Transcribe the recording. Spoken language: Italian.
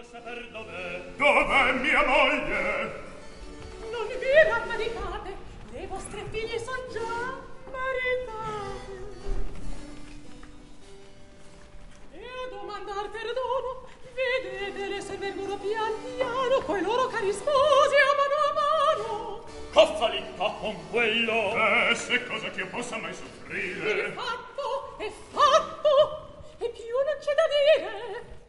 Dov'è mia moglie? Non vi rammaricate, le vostre figlie son già maritate. E a domandar perdono, vedete le se vengono pian piano coi loro cari sposi a mano. Cozzalità con quello! Se cosa che io possa mai soffrire? Il fatto è fatto, e più non c'è da dire.